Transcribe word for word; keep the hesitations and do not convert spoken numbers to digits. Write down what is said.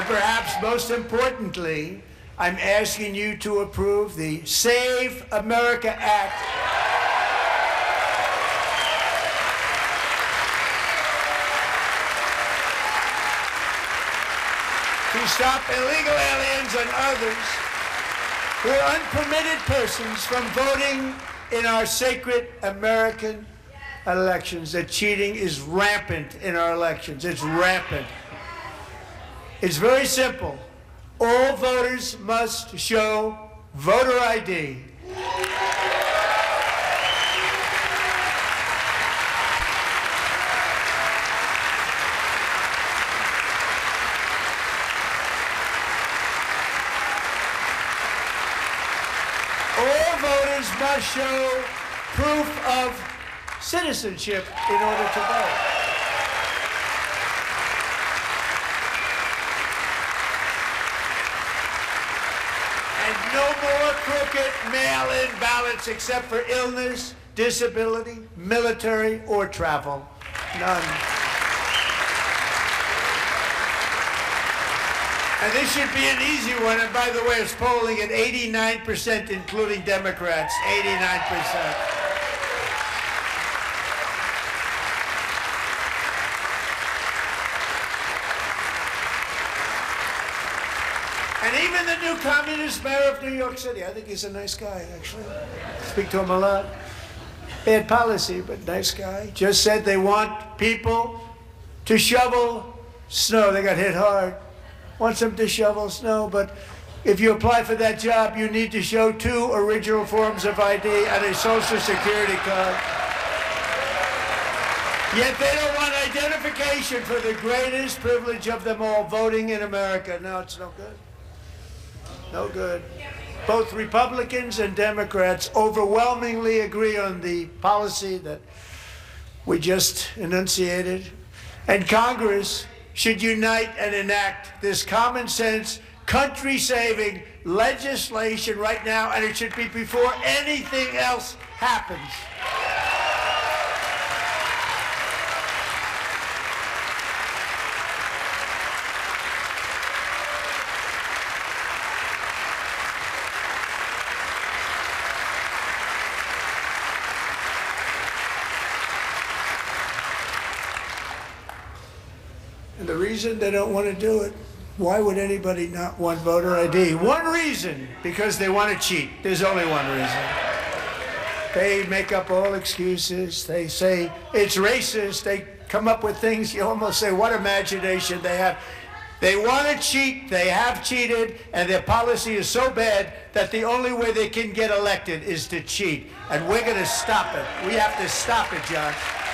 perhaps most importantly, I'm asking you to approve the Save America Act. To stop illegal aliens and others who are unpermitted persons from voting in our sacred American elections. That cheating is rampant in our elections. It's rampant. It's very simple. All voters must show voter I D. All voters must show proof of citizenship in order to vote. And no more crooked mail-in ballots except for illness, disability, military, or travel. None. And this should be an easy one. And by the way, it's polling at eighty-nine percent, including Democrats. eighty-nine percent. And even the new communist mayor of New York City, I think he's a nice guy, actually. Speak to him a lot. Bad policy, but nice guy. Just said they want people to shovel snow. They got hit hard. Wants them to shovel snow, but if you apply for that job, you need to show two original forms of I D and a Social Security card. Yet they don't want identification for the greatest privilege of them all, voting in America. No, it's no good. No good. Both Republicans and Democrats overwhelmingly agree on the policy that we just enunciated. And Congress should unite and enact this common sense, country-saving legislation right now, and it should be before anything else happens. And the reason they don't want to do it, why would anybody not want voter I D? One reason, because they want to cheat. There's only one reason. They make up all excuses. They say it's racist. They come up with things you almost say, what imagination they have. They want to cheat. They have cheated, and their policy is so bad that the only way they can get elected is to cheat. And we're going to stop it. We have to stop it, John.